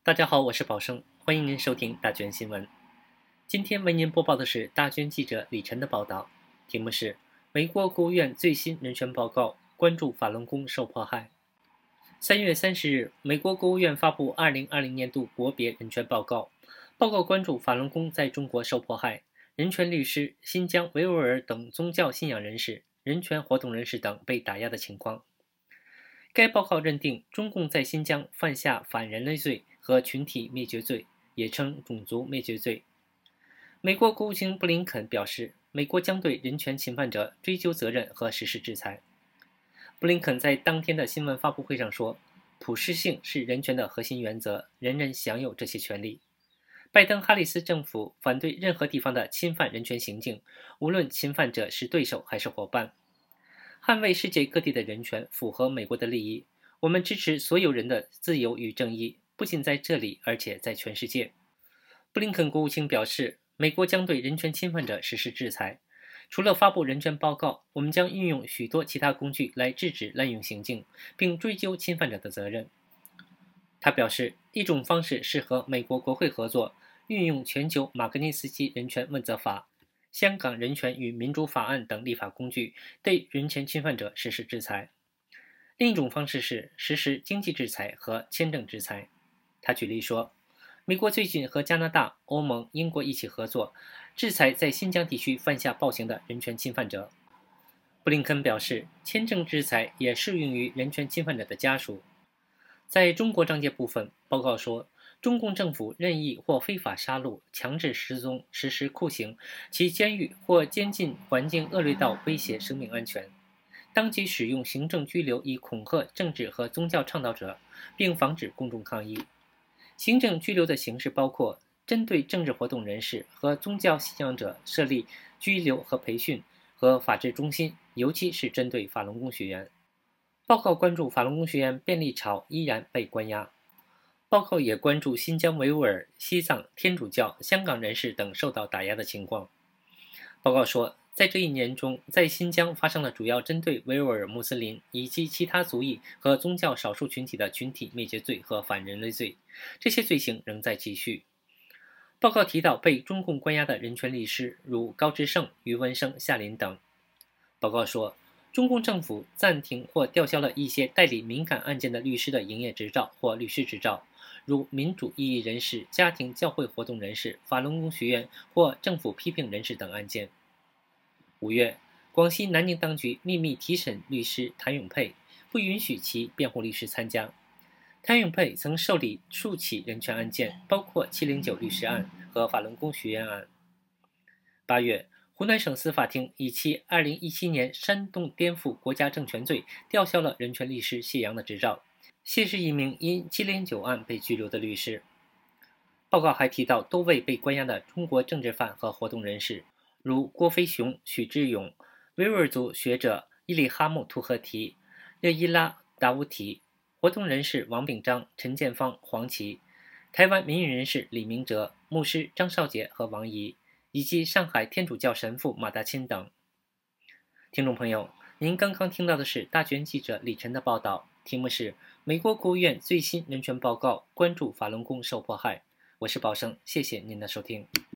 大家好，我是宝生，欢迎您收听大娟新闻。今天为您播报的是大娟记者李晨的报道，题目是美国国务院最新人权报告，关注法轮功受迫害。3月30日，美国国务院发布2020年度国别人权报告，报告关注法轮功在中国受迫害，人权律师、新疆维吾尔等宗教信仰人士、人权活动人士等被打压的情况。该报告认定中共在新疆犯下反人类罪和群体灭绝罪，也称种族灭绝罪。美国国务卿布林肯表示，美国将对人权侵犯者追究责任和实施制裁。布林肯在当天的新闻发布会上说，普适性是人权的核心原则，人人享有这些权利。拜登哈里斯政府反对任何地方的侵犯人权行径，无论侵犯者是对手还是伙伴。捍卫世界各地的人权符合美国的利益，我们支持所有人的自由与正义，不仅在这里，而且在全世界。布林肯国务卿表示，美国将对人权侵犯者实施制裁。除了发布人权报告，我们将运用许多其他工具来制止滥用行径，并追究侵犯者的责任。他表示，一种方式是和美国国会合作，运用全球马格尼斯基人权问责法、香港人权与民主法案等立法工具，对人权侵犯者实施制裁。另一种方式是实施经济制裁和签证制裁。他举例说，美国最近和加拿大、欧盟、英国一起合作，制裁在新疆地区犯下暴行的人权侵犯者。布林肯表示，签证制裁也适用于人权侵犯者的家属。在中国章节部分，报告说，中共政府任意或非法杀戮、强制失踪、实施酷刑，其监狱或监禁环境恶劣到威胁生命安全。当局使用行政拘留以恐吓政治和宗教倡导者，并防止公众抗议。行政拘留的形式包括针对政治活动人士和宗教信仰者设立拘留和培训和法治中心，尤其是针对法轮功学员。报告关注法轮功学员便利潮依然被关押。报告也关注新疆维吾尔、西藏、天主教、香港人士等受到打压的情况。报告说，在这一年中，在新疆发生了主要针对维吾尔穆斯林以及其他族裔和宗教少数群体的群体灭绝罪和反人类罪，这些罪行仍在继续。报告提到被中共关押的人权律师，如高志胜、于文生、夏林等。报告说，中共政府暂停或吊销了一些代理敏感案件的律师的营业执照或律师执照，如民主异议人士、家庭教会活动人士、法轮功学员或政府批评人士等案件。5月，广西南宁当局秘密提审律师谭永佩，不允许其辩护律师参加。谭永佩曾受理数起人权案件，包括709律师案和法轮功学员案。8月，湖南省司法厅以其2017年煽动颠覆国家政权罪吊销了人权律师谢阳的执照。谢是一名因709案被拘留的律师。报告还提到多位被关押的中国政治犯和活动人士，如郭飞雄、许志勇、维吾尔族学者伊里哈木·图赫提、热依拉·达乌提、活动人士王炳章、陈建芳、黄琦、台湾民运人士李明哲、牧师张少杰和王怡，以及上海天主教神父马大钦等。听众朋友，您刚刚听到的是大卷记者李晨的报道，题目是美国国务院最新人权报告，关注法轮功受迫害。我是宝生，谢谢您的收听。